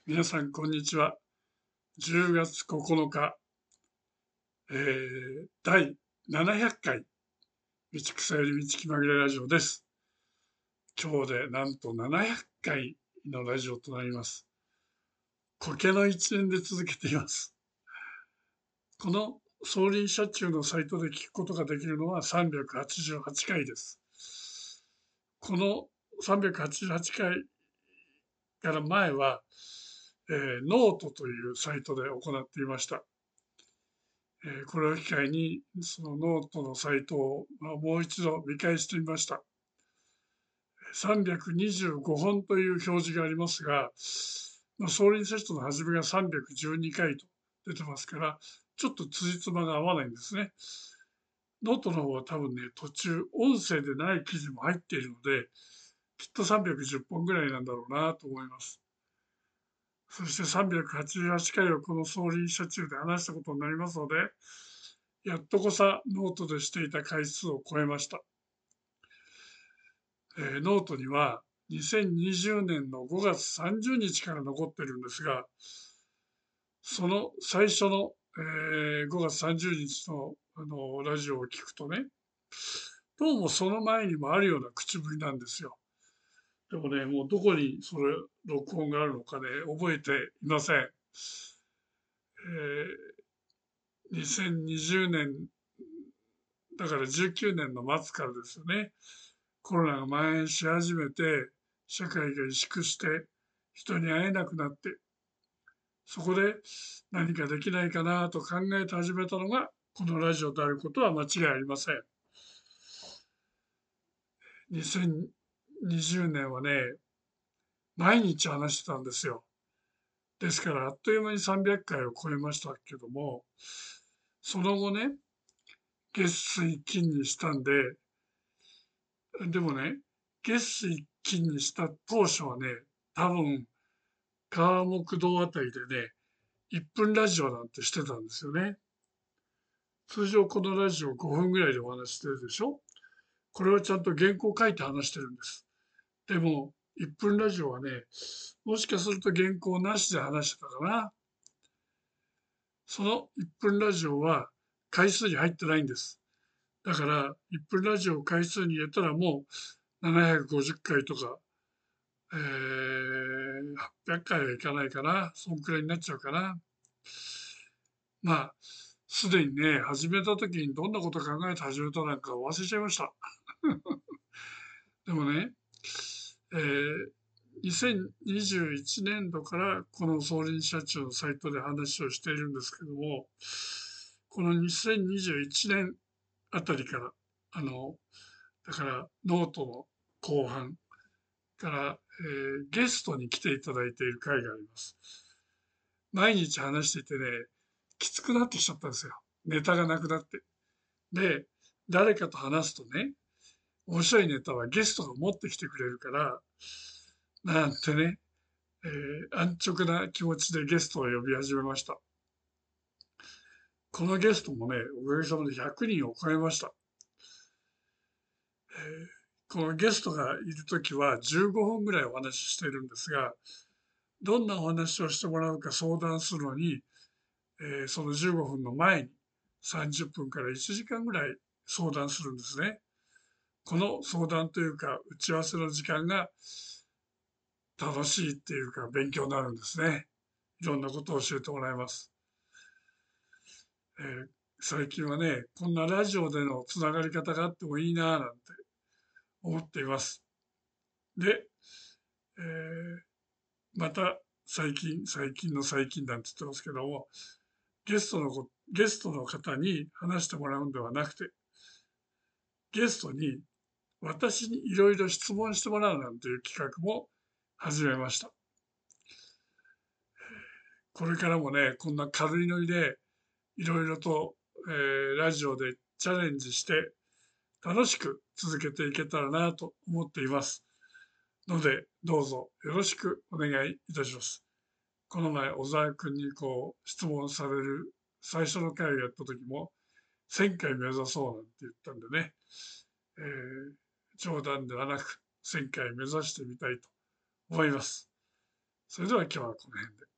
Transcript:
皆さん、こんにちは。10月9日、第700回、道草より道気まぐれラジオです。今日でなんと700回のラジオとなります。苔の1年で続けています。この総輪車中のサイトで聞くことができるのは388回です。この388回から前は、ノートというサイトで行っていました。これを機会にそのノートのサイトをもう一度見返してみました。325本という表示がありますが、総輪セットの始めが312回と出てますから、ちょっと辻褄が合わないんですね。ノートの方は多分ね、途中音声でない記事も入っているので、きっと310本ぐらいなんだろうなと思います。そして388回をこの総輪車中で話したことになりますので、やっとこさノートでしていた回数を超えました。ノートには2020年の5月30日から残ってるんですが、その最初の、5月30日のラジオを聞くとね、どうもその前にもあるような口ぶりなんですよ。でもね、もうどこにそれ録音があるのかね、覚えていません。2020年、だから19年の末からですよね。コロナが蔓延し始めて、社会が萎縮して、人に会えなくなって、そこで何かできないかなと考えて始めたのが、このラジオであることは間違いありません。2020年はね、毎日話してたんですよ。ですから、あっという間に300回を超えましたけども、その後ね、月水金にしたんで、でもね、月水金にした当初はね、多分、川木道あたりでね、1分ラジオなんてしてたんですよね。通常このラジオ5分ぐらいでお話してるでしょ。これはちゃんと原稿書いて話してるんです。でも、1分ラジオはね、もしかすると原稿なしで話してたかな。その1分ラジオは回数に入ってないんです。だから、1分ラジオを回数に入れたらもう750回とか、800回はいかないかな。そんくらいになっちゃうかな。まあ、すでにね、始めた時にどんなこと考えて始めたのか忘れちゃいました。でもね、2021年度からこの総輪社長のサイトで話をしているんですけども、この2021年あたりから、だからノートの後半から、ゲストに来ていただいている回があります。毎日話していてね、きつくなってきちゃったんですよ。ネタがなくなって。で、誰かと話すとね、面白いネタはゲストが持ってきてくれるから、なんてね、安直な気持ちでゲストを呼び始めました。このゲストもね、おかげさまで100人を超えました。このゲストがいるときは15分ぐらいお話ししているんですが、どんなお話をしてもらうか相談するのに、その15分の前に30分から1時間ぐらい相談するんですね。この相談というか打ち合わせの時間が楽しいっていうか勉強になるんですね。いろんなことを教えてもらいます。最近はね、こんなラジオでのつながり方があってもいいなぁなんて思っています。で、えーまた最近なんて言ってますけども、ゲストの方に話してもらうんではなくて、ゲストに私にいろいろ質問してもらうなんていう企画も始めました。これからもね、こんな軽いノリでいろいろと、ラジオでチャレンジして楽しく続けていけたらなと思っていますので、どうぞよろしくお願いいたします。この前、小沢君にこう質問される最初の回をやった時も、1000回目指そうなんて言ったんでね、え冗談ではなく1000回目指してみたいと思います。 それでは今日はこの辺で。